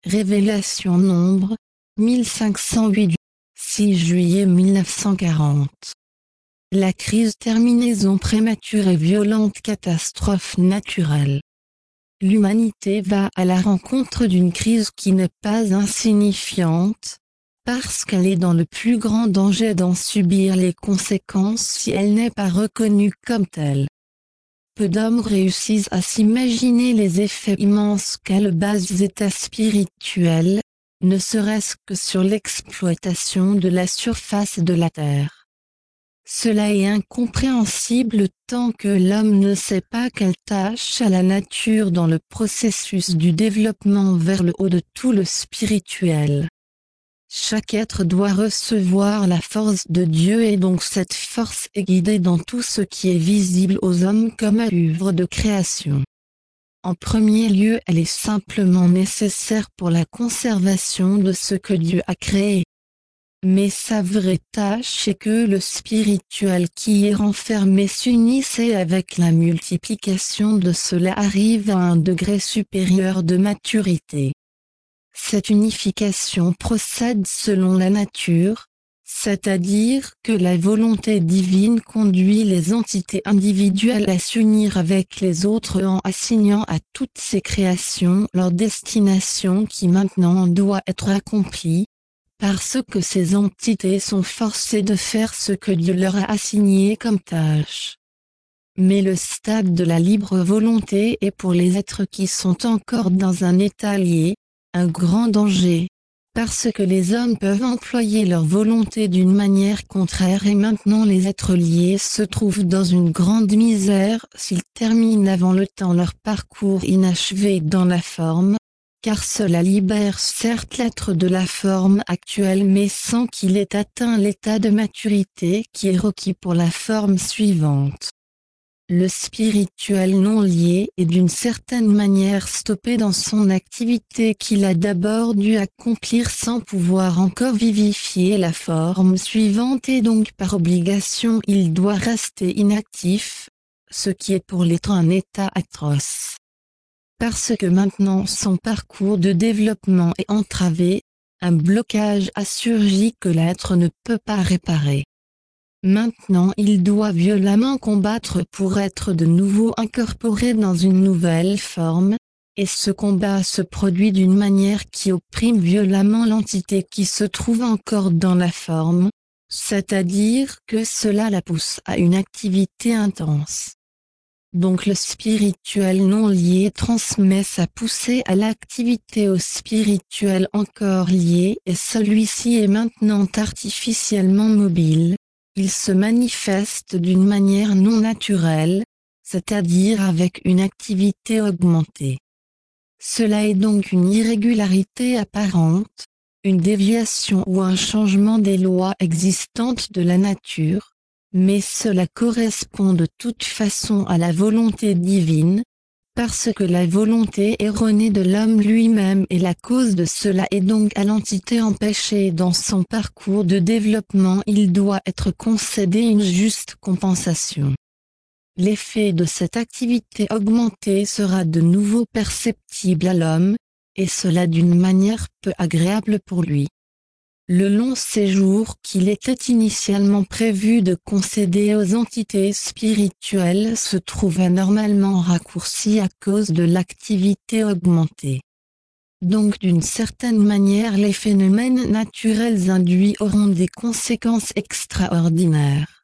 Révélation Nombre, 1508 6 juillet 1940. La crise terminaison prématurée violente catastrophe naturelle. L'humanité va à la rencontre d'une crise qui n'est pas insignifiante, parce qu'elle est dans le plus grand danger d'en subir les conséquences si elle n'est pas reconnue comme telle. Peu d'hommes réussissent à s'imaginer les effets immenses qu'a le bas état spirituel, ne serait-ce que sur l'exploitation de la surface de la Terre. Cela est incompréhensible tant que l'homme ne sait pas quelle tâche a la nature dans le processus du développement vers le haut de tout le spirituel. Chaque être doit recevoir la force de Dieu et donc cette force est guidée dans tout ce qui est visible aux hommes comme œuvre de création. En premier lieu, elle est simplement nécessaire pour la conservation de ce que Dieu a créé. Mais sa vraie tâche est que le spirituel qui est renfermé s'unisse et avec la multiplication de cela arrive à un degré supérieur de maturité. Cette unification procède selon la nature, c'est-à-dire que la volonté divine conduit les entités individuelles à s'unir avec les autres en assignant à toutes ces créations leur destination qui maintenant doit être accomplie, parce que ces entités sont forcées de faire ce que Dieu leur a assigné comme tâche. Mais le stade de la libre volonté est pour les êtres qui sont encore dans un état lié, un grand danger, parce que les hommes peuvent employer leur volonté d'une manière contraire et maintenant les êtres liés se trouvent dans une grande misère s'ils terminent avant le temps leur parcours inachevé dans la forme, car cela libère certes l'être de la forme actuelle mais sans qu'il ait atteint l'état de maturité qui est requis pour la forme suivante. Le spirituel non lié est d'une certaine manière stoppé dans son activité qu'il a d'abord dû accomplir sans pouvoir encore vivifier la forme suivante et donc par obligation il doit rester inactif, ce qui est pour l'être un état atroce. Parce que maintenant son parcours de développement est entravé, un blocage a surgi que l'être ne peut pas réparer. Maintenant il doit violemment combattre pour être de nouveau incorporé dans une nouvelle forme, et ce combat se produit d'une manière qui opprime violemment l'entité qui se trouve encore dans la forme, c'est-à-dire que cela la pousse à une activité intense. Donc le spirituel non lié transmet sa poussée à l'activité au spirituel encore lié et celui-ci est maintenant artificiellement mobile. Il se manifeste d'une manière non naturelle, c'est-à-dire avec une activité augmentée. Cela est donc une irrégularité apparente, une déviation ou un changement des lois existantes de la nature, mais cela correspond de toute façon à la volonté divine, parce que la volonté erronée de l'homme lui-même est la cause de cela et donc à l'entité empêchée dans son parcours de développement il doit être concédé une juste compensation. L'effet de cette activité augmentée sera de nouveau perceptible à l'homme, et cela d'une manière peu agréable pour lui. Le long séjour qu'il était initialement prévu de concéder aux entités spirituelles se trouve anormalement raccourci à cause de l'activité augmentée. Donc d'une certaine manière les phénomènes naturels induits auront des conséquences extraordinaires.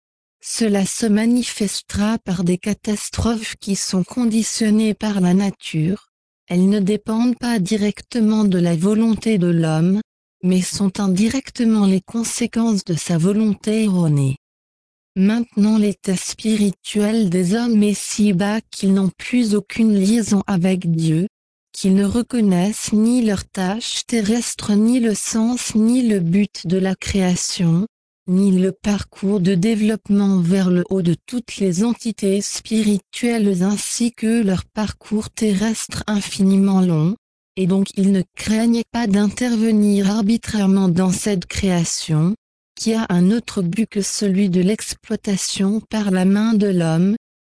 Cela se manifestera par des catastrophes qui sont conditionnées par la nature, elles ne dépendent pas directement de la volonté de l'homme, mais sont indirectement les conséquences de sa volonté erronée. Maintenant l'état spirituel des hommes est si bas qu'ils n'ont plus aucune liaison avec Dieu, qu'ils ne reconnaissent ni leur tâche terrestre ni le sens ni le but de la création, ni le parcours de développement vers le haut de toutes les entités spirituelles ainsi que leur parcours terrestre infiniment long. Et donc ils ne craignent pas d'intervenir arbitrairement dans cette création, qui a un autre but que celui de l'exploitation par la main de l'homme,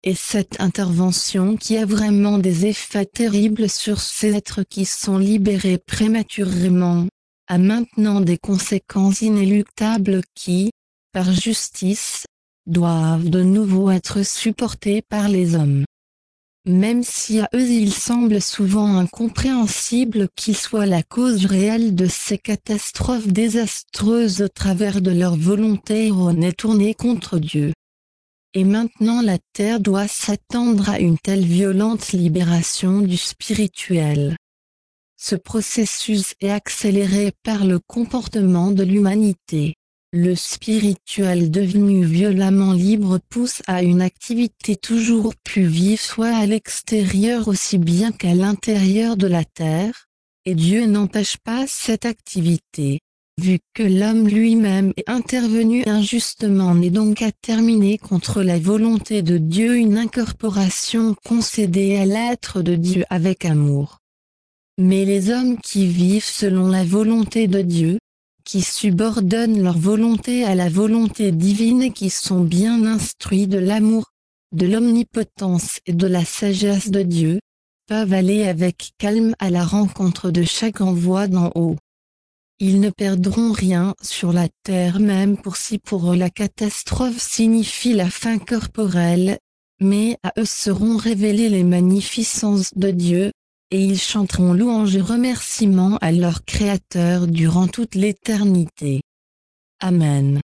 et cette intervention qui a vraiment des effets terribles sur ces êtres qui sont libérés prématurément, a maintenant des conséquences inéluctables qui, par justice, doivent de nouveau être supportées par les hommes. Même si à eux il semble souvent incompréhensible qu'ils soient la cause réelle de ces catastrophes désastreuses au travers de leur volonté erronée tournée contre Dieu. Et maintenant la terre doit s'attendre à une telle violente libération du spirituel. Ce processus est accéléré par le comportement de l'humanité. Le spirituel devenu violemment libre pousse à une activité toujours plus vive soit à l'extérieur aussi bien qu'à l'intérieur de la terre, et Dieu n'empêche pas cette activité, vu que l'homme lui-même est intervenu injustement et donc a terminé contre la volonté de Dieu une incorporation concédée à l'être de Dieu avec amour. Mais les hommes qui vivent selon la volonté de Dieu, qui subordonnent leur volonté à la volonté divine et qui sont bien instruits de l'amour, de l'omnipotence et de la sagesse de Dieu, peuvent aller avec calme à la rencontre de chaque envoi d'en haut. Ils ne perdront rien sur la terre même pour eux la catastrophe signifie la fin corporelle, mais à eux seront révélées les magnificences de Dieu, et ils chanteront louange et remerciements à leur Créateur durant toute l'éternité. Amen.